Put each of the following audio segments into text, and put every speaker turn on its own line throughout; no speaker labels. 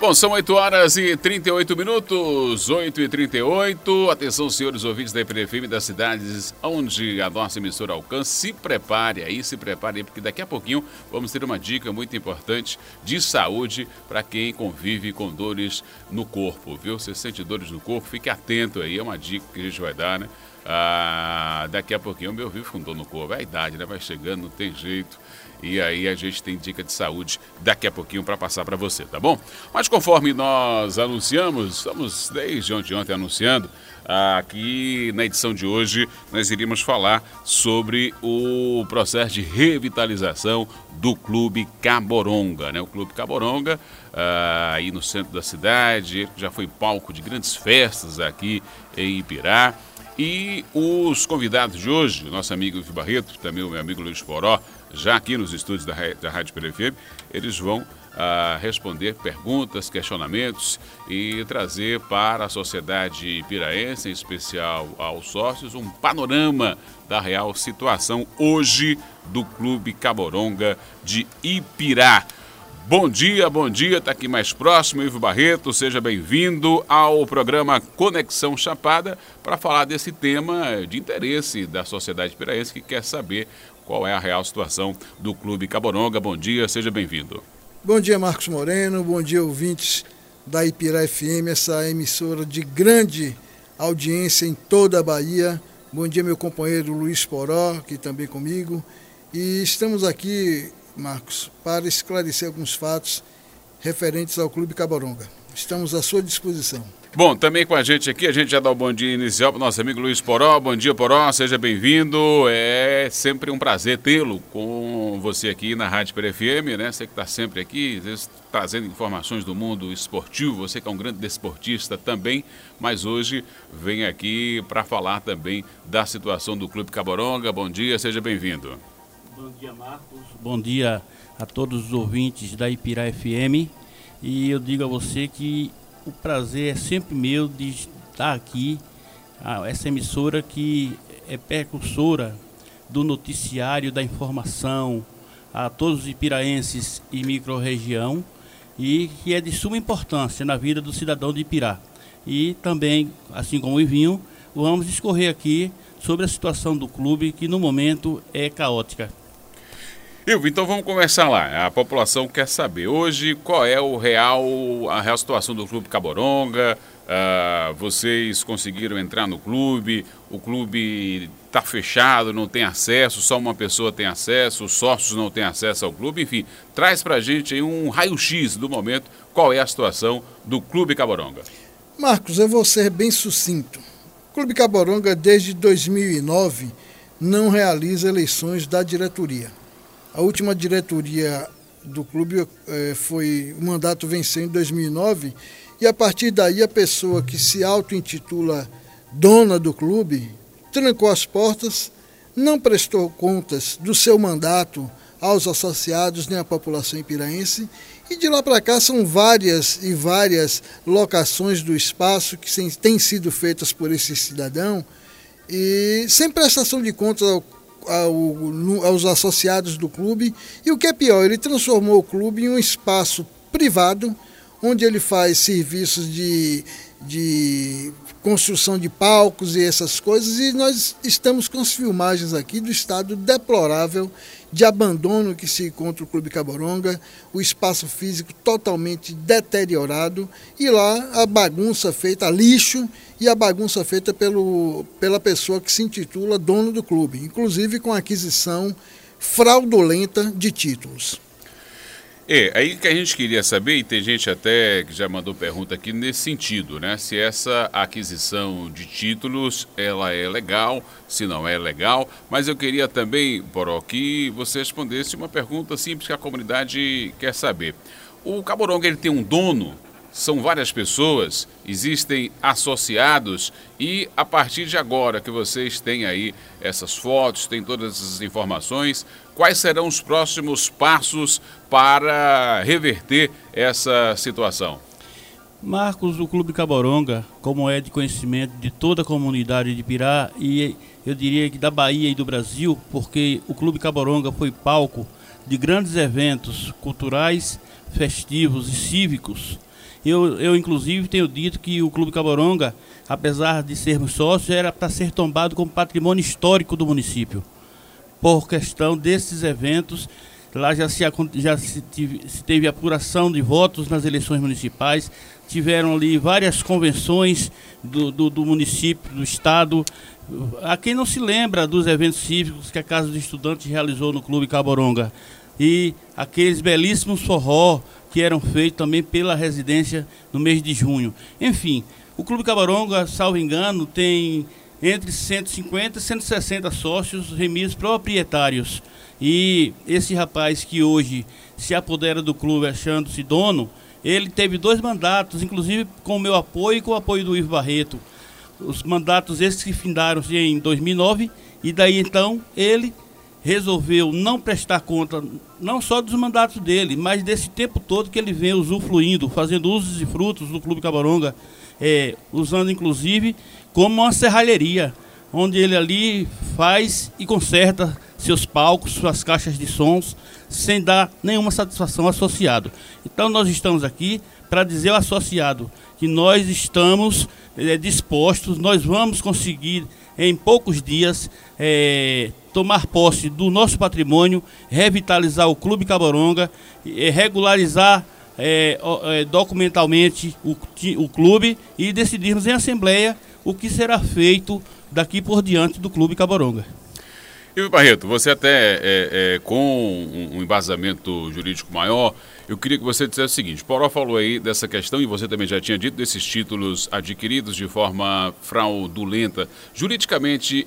Bom, são 8 horas e 38 minutos, 8h38. Atenção, senhores ouvintes da IPR-FM das cidades onde a nossa emissora alcança. Se prepare aí, porque daqui a pouquinho vamos ter uma dica muito importante de saúde para quem convive com dores no corpo, viu? Se sente dores no corpo, fique atento aí, é uma dica que a gente vai dar, né? Daqui a pouquinho eu me ouvi com dor no corpo, é a idade, né? Vai chegando, não tem jeito. E aí a gente tem dica de saúde daqui a pouquinho para passar para você, tá bom? Mas conforme nós anunciamos, estamos desde ontem anunciando, aqui na edição de hoje nós iríamos falar sobre o processo de revitalização do Clube Caboronga, né? O Clube Caboronga, aí no centro da cidade, já foi palco de grandes festas aqui em Ipirá. E os convidados de hoje, nosso amigo Ivo Barreto, também o meu amigo Luiz Poró, já aqui nos estúdios da Rádio IPR-FM, eles vão responder perguntas, questionamentos e trazer para a sociedade ipiraense, em especial aos sócios, um panorama da real situação hoje do Clube Caboronga de Ipirá. Bom dia, está aqui mais próximo, Ivo Barreto, seja bem-vindo ao programa Conexão Chapada para falar desse tema de interesse da sociedade piraense que quer saber qual é a real situação do Clube Caboronga. Bom dia, seja bem-vindo.
Bom dia, Marcos Moreno, bom dia, ouvintes da IPR-FM, essa emissora de grande audiência em toda a Bahia. Bom dia, meu companheiro Luiz Poró, aqui também comigo. E estamos aqui, Marcos, para esclarecer alguns fatos referentes ao Clube Caboronga. Estamos à sua disposição.
Bom, também com a gente aqui, a gente já dá o bom dia inicial para o nosso amigo Luiz Poró. Bom dia, Poró, seja bem-vindo. É sempre um prazer tê-lo com você aqui na Rádio IPR-FM, né? Você que está sempre aqui, às vezes trazendo informações do mundo esportivo, você que é um grande desportista também, mas hoje vem aqui para falar também da situação do Clube Caboronga. Bom dia, seja bem-vindo.
Bom dia, Marcos. Bom dia a todos os ouvintes da IPR-FM. E eu digo a você que o prazer é sempre meu de estar aqui, essa emissora que é precursora do noticiário, da informação a todos os ipiraenses e microrregião e que é de suma importância na vida do cidadão de Ipirá. E também, assim como o Ivinho, vamos discorrer aqui sobre a situação do clube que no momento é caótica.
Ilvo, então vamos conversar lá. A população quer saber hoje qual é a real situação do Clube Caboronga. Vocês conseguiram entrar no clube, o clube está fechado, não tem acesso, só uma pessoa tem acesso, os sócios não têm acesso ao clube, enfim, traz pra gente aí um raio-x do momento, qual é a situação do Clube Caboronga.
Marcos, eu vou ser bem sucinto. O Clube Caboronga, desde 2009, não realiza eleições da diretoria. A última diretoria do clube o mandato venceu em 2009 e a partir daí a pessoa que se auto-intitula dona do clube trancou as portas, não prestou contas do seu mandato aos associados nem à população ipiraense e de lá para cá são várias e várias locações do espaço que têm sido feitas por esse cidadão e sem prestação de contas aos associados do clube e o que é pior, ele transformou o clube em um espaço privado onde ele faz serviços de construção de palcos e essas coisas e nós estamos com as filmagens aqui do estado deplorável de abandono que se encontra o Clube Caboronga, o espaço físico totalmente deteriorado e lá a bagunça feita, lixo e a bagunça feita pela pessoa que se intitula dono do clube, inclusive com aquisição fraudulenta de títulos.
Aí que a gente queria saber, e tem gente até que já mandou pergunta aqui nesse sentido, né? Se essa aquisição de títulos, ela é legal, se não é legal, mas eu queria também, Poró, que você respondesse uma pergunta simples que a comunidade quer saber. O Caboronga, ele tem um dono? São várias pessoas, existem associados e a partir de agora que vocês têm aí essas fotos, têm todas essas informações, quais serão os próximos passos para reverter essa situação?
Marcos, o Clube Caboronga, como é de conhecimento de toda a comunidade de Ipirá e eu diria que da Bahia e do Brasil, porque o Clube Caboronga foi palco de grandes eventos culturais, festivos e cívicos. Eu inclusive, tenho dito que o Clube Caboronga, apesar de sermos sócios, era para ser tombado como patrimônio histórico do município. Por questão desses eventos, lá já se teve apuração de votos nas eleições municipais, tiveram ali várias convenções do município, do estado. A quem não se lembra dos eventos cívicos que a Casa dos Estudantes realizou no Clube Caboronga, e aqueles belíssimos forró que eram feitos também pela residência no mês de junho. Enfim, o Clube Caboronga, salvo engano, tem entre 150 e 160 sócios remidos proprietários. E esse rapaz que hoje se apodera do clube achando-se dono, ele teve 2 mandatos, inclusive com o meu apoio e com o apoio do Ivo Barreto. Os mandatos esses que findaram-se em 2009, e daí então ele resolveu não prestar conta não só dos mandatos dele, mas desse tempo todo que ele vem usufruindo, fazendo usos e frutos do Clube Caboronga, usando inclusive como uma serralheria, onde ele ali faz e conserta seus palcos, suas caixas de sons, sem dar nenhuma satisfação ao associado. Então nós estamos aqui para dizer ao associado que nós estamos dispostos, nós vamos conseguir em poucos dias tomar posse do nosso patrimônio, revitalizar o Clube Caboronga, regularizar documentalmente o clube e decidirmos em assembleia o que será feito daqui por diante do Clube Caboronga.
Ivo Barreto, você até com um embasamento jurídico maior, eu queria que você dissesse o seguinte: Poró falou aí dessa questão, e você também já tinha dito, desses títulos adquiridos de forma fraudulenta. Juridicamente,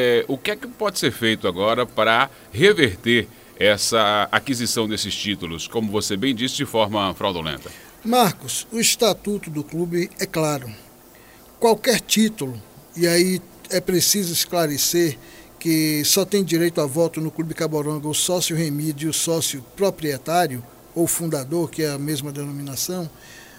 o que é que pode ser feito agora para reverter essa aquisição desses títulos, como você bem disse, de forma fraudulenta?
Marcos, o estatuto do clube é claro. Qualquer título, e aí é preciso esclarecer que só tem direito a voto no Clube Caboronga o sócio remido e o sócio proprietário, ou fundador, que é a mesma denominação.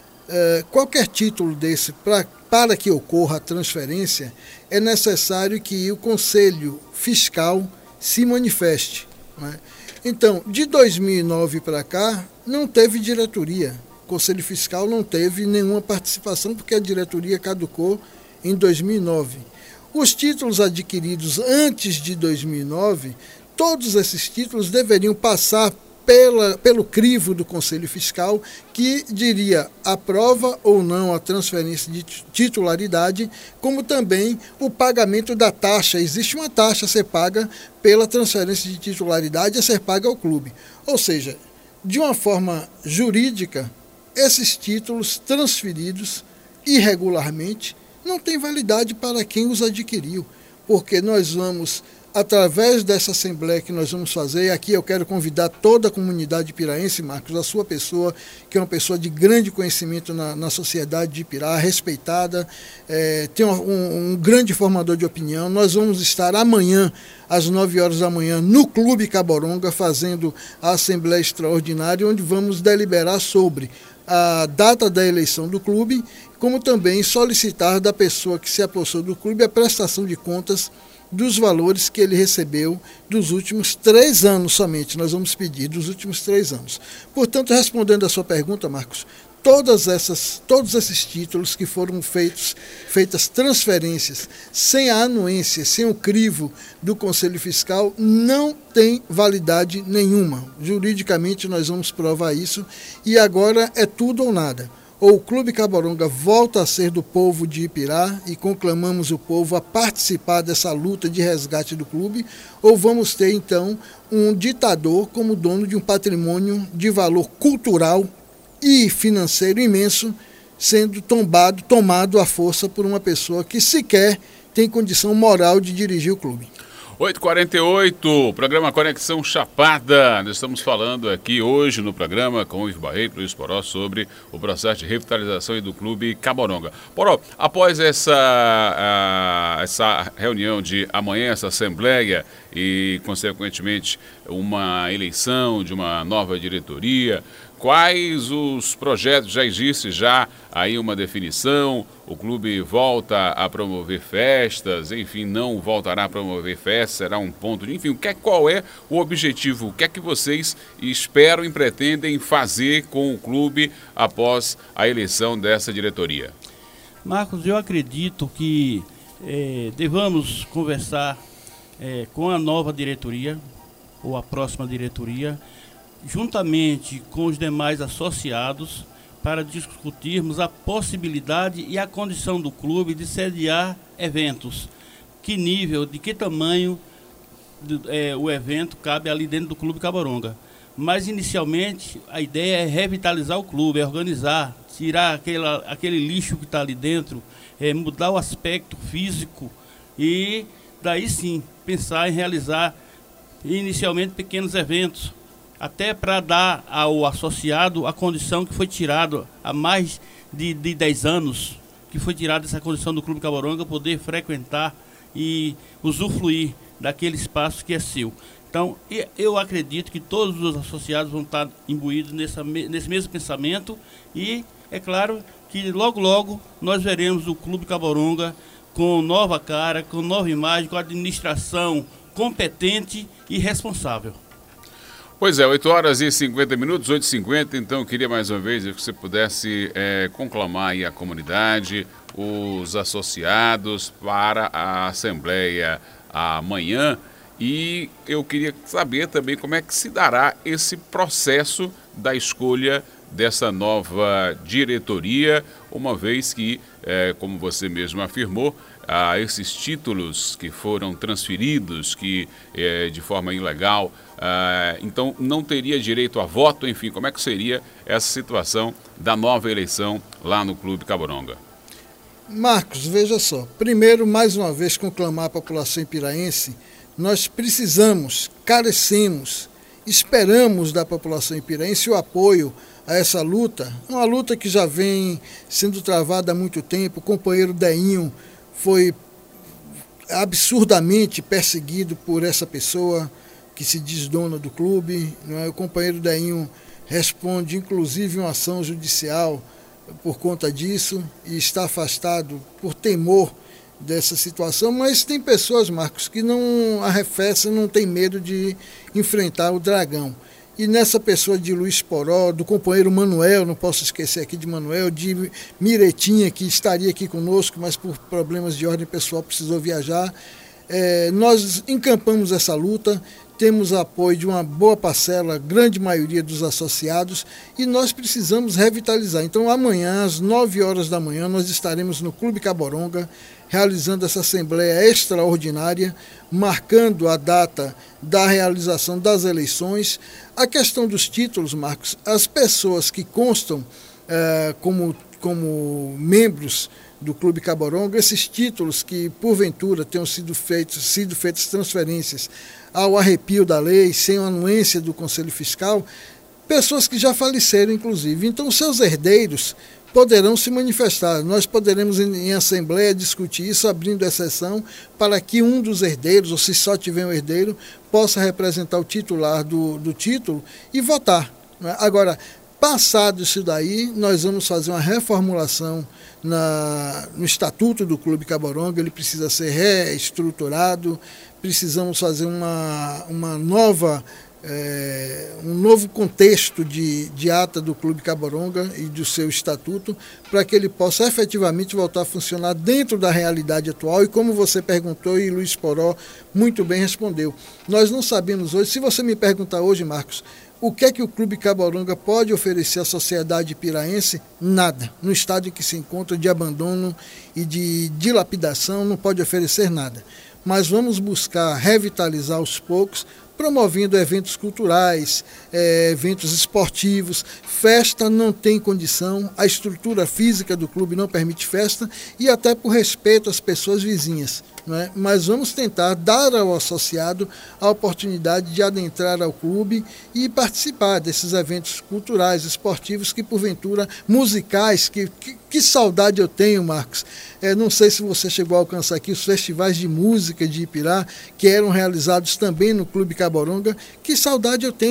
Qualquer título desse, para que ocorra a transferência, é necessário que o Conselho Fiscal se manifeste, né? Então, de 2009 para cá, não teve diretoria. O Conselho Fiscal não teve nenhuma participação, porque a diretoria caducou em 2009. Os títulos adquiridos antes de 2009, todos esses títulos deveriam passar pelo crivo do Conselho Fiscal, que diria aprova ou não a transferência de titularidade, como também o pagamento da taxa. Existe uma taxa a ser paga pela transferência de titularidade, a ser paga ao clube. Ou seja, de uma forma jurídica, esses títulos transferidos irregularmente não têm validade para quem os adquiriu, porque nós vamos, através dessa assembleia que nós vamos fazer, e aqui eu quero convidar toda a comunidade piraense, Marcos, a sua pessoa, que é uma pessoa de grande conhecimento na sociedade de Ipirá, respeitada, tem um grande formador de opinião. Nós vamos estar amanhã, às 9 horas da manhã, no Clube Caboronga, fazendo a assembleia extraordinária, onde vamos deliberar sobre a data da eleição do clube, como também solicitar da pessoa que se apossou do clube a prestação de contas dos valores que ele recebeu dos últimos 3 anos somente. Nós vamos pedir dos últimos 3 anos. Portanto, respondendo a sua pergunta, Marcos, todos esses títulos que foram feitas transferências sem a anuência, sem o crivo do Conselho Fiscal, não tem validade nenhuma. Juridicamente nós vamos provar isso, e agora é tudo ou nada. Ou o Clube Caboronga volta a ser do povo de Ipirá e conclamamos o povo a participar dessa luta de resgate do clube, ou vamos ter então um ditador como dono de um patrimônio de valor cultural e financeiro imenso, sendo tomado à força por uma pessoa que sequer tem condição moral de dirigir o clube.
8h48, programa Conexão Chapada. Nós estamos falando aqui hoje no programa com o Ivo Barreto e Luiz Poró sobre o processo de revitalização do Clube Caboronga. Poró, após essa reunião de amanhã, essa assembleia e, consequentemente, uma eleição de uma nova diretoria, Quais os projetos? Já existe aí uma definição? O clube volta a promover festas? Enfim, não voltará a promover festas? Será um ponto de... Enfim, qual é o objetivo? O que é que vocês esperam e pretendem fazer com o clube após a eleição dessa diretoria?
Marcos, eu acredito que devamos conversar com a nova diretoria, ou a próxima diretoria, juntamente com os demais associados, para discutirmos a possibilidade e a condição do clube de sediar eventos. Que nível, de que tamanho o evento cabe ali dentro do Clube Caboronga. Mas, inicialmente, a ideia é revitalizar o clube, é organizar, tirar aquele lixo que está ali dentro, mudar o aspecto físico e, daí sim, pensar em realizar, inicialmente, pequenos eventos, até para dar ao associado a condição que foi tirada há mais de 10 anos, que foi tirada essa condição do Clube Caboronga, poder frequentar e usufruir daquele espaço que é seu. Então, eu acredito que todos os associados vão estar imbuídos nesse mesmo pensamento e, é claro, que logo, logo nós veremos o Clube Caboronga com nova cara, com nova imagem, com administração competente e responsável.
Pois é, 8 horas e 50 minutos, 8h50, então eu queria mais uma vez que você pudesse conclamar aí a comunidade, os associados para a Assembleia amanhã, e eu queria saber também como é que se dará esse processo da escolha dessa nova diretoria, uma vez que, como você mesmo afirmou, esses títulos que foram transferidos de forma ilegal, então não teria direito a voto, enfim, como é que seria essa situação da nova eleição lá no Clube Caboronga?
Marcos, veja só, primeiro, mais uma vez, conclamar a população ipiraense, nós precisamos, carecemos, esperamos da população ipiraense o apoio a essa luta, uma luta que já vem sendo travada há muito tempo. O companheiro Deinho foi absurdamente perseguido por essa pessoa que se diz dona do clube, não é? O companheiro Deinho responde, inclusive, uma ação judicial por conta disso e está afastado por temor dessa situação, mas tem pessoas, Marcos, que não arrefecem, não tem medo de enfrentar o dragão. E nessa pessoa de Luiz Poró, do companheiro Manuel, não posso esquecer aqui de Manuel, de Miretinha, que estaria aqui conosco, mas por problemas de ordem pessoal precisou viajar, nós encampamos essa luta, temos apoio de uma boa parcela, grande maioria dos associados, e nós precisamos revitalizar. Então, amanhã, às 9 horas da manhã, nós estaremos no Clube Caboronga, realizando essa assembleia extraordinária, marcando a data da realização das eleições. A questão dos títulos, Marcos, as pessoas que constam como membros do Clube Caboronga, esses títulos que, porventura, tenham sido feitas transferências ao arrepio da lei, sem a anuência do Conselho Fiscal, pessoas que já faleceram, inclusive. Então, seus herdeiros poderão se manifestar. Nós poderemos, em assembleia, discutir isso, abrindo exceção para que um dos herdeiros, ou se só tiver um herdeiro, possa representar o titular do título e votar. Agora, passado isso daí, nós vamos fazer uma reformulação no Estatuto do Clube Caboronga. Ele precisa ser reestruturado, precisamos fazer uma nova... um novo contexto de ata do Clube Caboronga e do seu estatuto, para que ele possa efetivamente voltar a funcionar dentro da realidade atual. E como você perguntou, e Luiz Poró muito bem respondeu, nós não sabemos hoje. Se você me perguntar hoje, Marcos, o que é que o Clube Caboronga pode oferecer à sociedade piraense? Nada. No estado em que se encontra de abandono e de dilapidação, não pode oferecer nada. Mas vamos buscar revitalizar aos poucos, promovendo eventos culturais, eventos esportivos. Festa não tem condição, a estrutura física do clube não permite festa, e até por respeito às pessoas vizinhas. Não é? Mas vamos tentar dar ao associado a oportunidade de adentrar ao clube e participar desses eventos culturais, esportivos, que porventura, musicais, que saudade eu tenho, Marcos. Não sei se você chegou a alcançar aqui os festivais de música de Ipirá, que eram realizados também no Clube Caboronga. Que saudade eu tenho.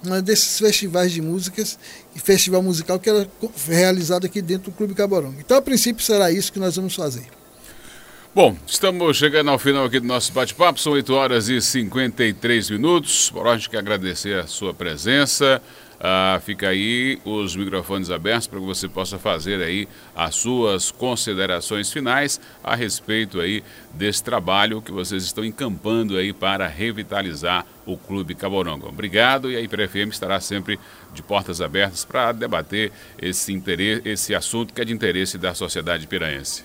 desses festivais de músicas e festival musical que era realizado aqui dentro do Clube Caboronga. Então, a princípio, será isso que nós vamos fazer.
Bom, estamos chegando ao final aqui do nosso bate-papo, são 8 horas e 53 minutos. Por hoje, quero agradecer a sua presença. Fica aí os microfones abertos para que você possa fazer aí as suas considerações finais a respeito aí desse trabalho que vocês estão encampando aí para revitalizar o Clube Caboronga. Obrigado, e a IPIRA FM estará sempre de portas abertas para debater esse assunto que é de interesse da sociedade piraense.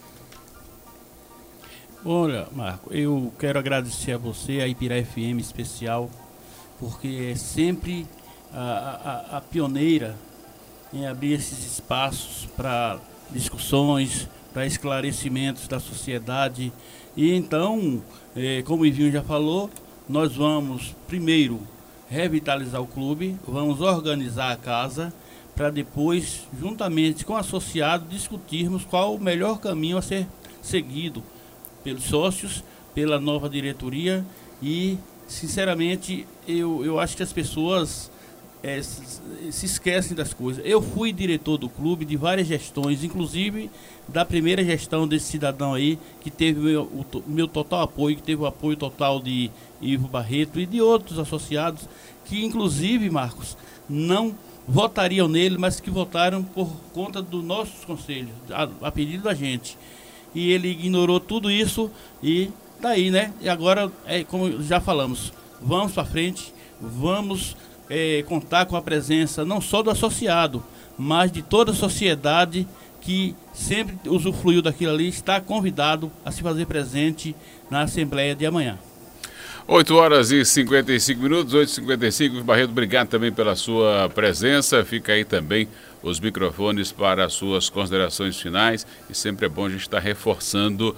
Olha, Marco, eu quero agradecer a você, a IPIRA FM especial, porque é sempre a pioneira em abrir esses espaços para discussões, para esclarecimentos da sociedade. E então, como o Ivinho já falou, nós vamos primeiro revitalizar o clube, vamos organizar a casa, para depois, juntamente com o associado, discutirmos qual o melhor caminho a ser seguido pelos sócios, pela nova diretoria. E, sinceramente, eu acho que as pessoas se esquecem das coisas. Eu fui diretor do clube de várias gestões, inclusive da primeira gestão desse cidadão aí, que teve o meu total apoio, que teve o apoio total de Ivo Barreto e de outros associados, que inclusive, Marcos, não votariam nele, mas que votaram por conta dos nossos conselhos, a pedido da gente. E ele ignorou tudo isso e daí, né? E agora, como já falamos, vamos para frente, vamos contar com a presença não só do associado, mas de toda a sociedade que sempre usufruiu daquilo ali, está convidado a se fazer presente na Assembleia de amanhã.
8 horas e 55 minutos, 8h55. Barreto, obrigado também pela sua presença. Fica aí também os microfones para as suas considerações finais. E sempre é bom a gente estar reforçando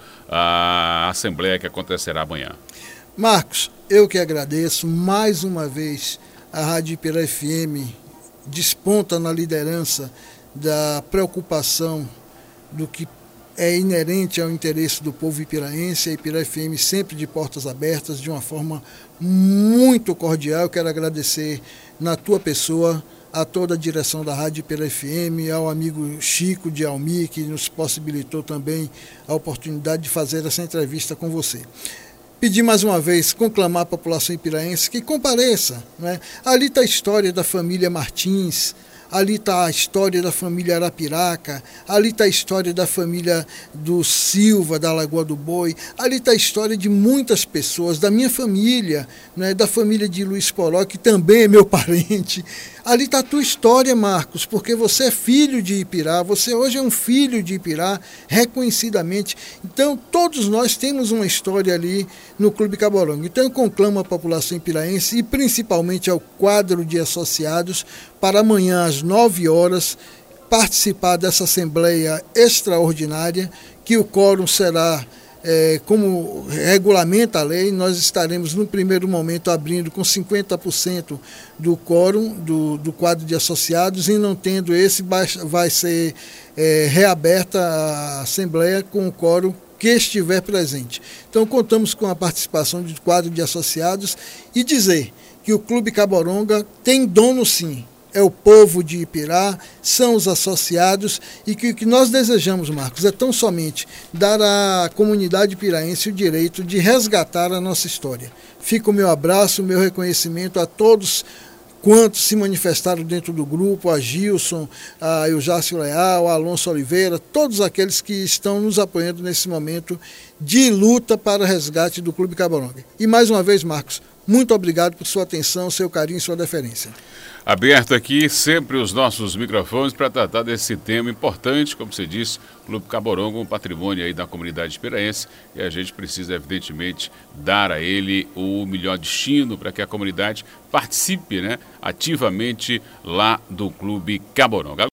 a Assembleia que acontecerá amanhã.
Marcos, eu que agradeço mais uma vez. A Rádio IPIRA FM desponta na liderança da preocupação do que é inerente ao interesse do povo ipiraense. A IPIRA FM sempre de portas abertas, de uma forma muito cordial. Eu quero agradecer na tua pessoa a toda a direção da Rádio IPIRA FM, ao amigo Chico de Almi, que nos possibilitou também a oportunidade de fazer essa entrevista com você. Pedir mais uma vez, conclamar a população ipiraense que compareça, né? Ali está a história da família Martins, ali está a história da família Arapiraca, ali está a história da família do Silva, da Lagoa do Boi, ali está a história de muitas pessoas, da minha família, né? Da família de Luiz Poró, que também é meu parente. Ali está a tua história, Marcos, porque você é filho de Ipirá, você hoje é um filho de Ipirá, reconhecidamente. Então, todos nós temos uma história ali no Clube Caboronga. Então, eu conclamo a população ipiraense e principalmente ao quadro de associados para amanhã, às 9 horas, participar dessa Assembleia Extraordinária, que o quórum será... como regulamenta a lei, nós estaremos no primeiro momento abrindo com 50% do quórum do quadro de associados, e não tendo esse, vai ser reaberta a Assembleia com o quórum que estiver presente. Então contamos com a participação do quadro de associados e dizer que o Clube Caboronga tem dono sim. É o povo de Ipirá, são os associados, e que o que nós desejamos, Marcos, é tão somente dar à comunidade piraense o direito de resgatar a nossa história. Fica o meu abraço, o meu reconhecimento a todos quantos se manifestaram dentro do grupo, a Gilson, a Eujácio Leal, a Alonso Oliveira, todos aqueles que estão nos apoiando nesse momento de luta para o resgate do Clube Caboronga. E mais uma vez, Marcos, muito obrigado por sua atenção, seu carinho e sua deferência.
Aberto aqui sempre os nossos microfones para tratar desse tema importante, como você disse, o Clube Caboronga, um patrimônio aí da comunidade piraense, e a gente precisa, evidentemente, dar a ele o melhor destino para que a comunidade participe, né, ativamente lá do Clube Caboronga.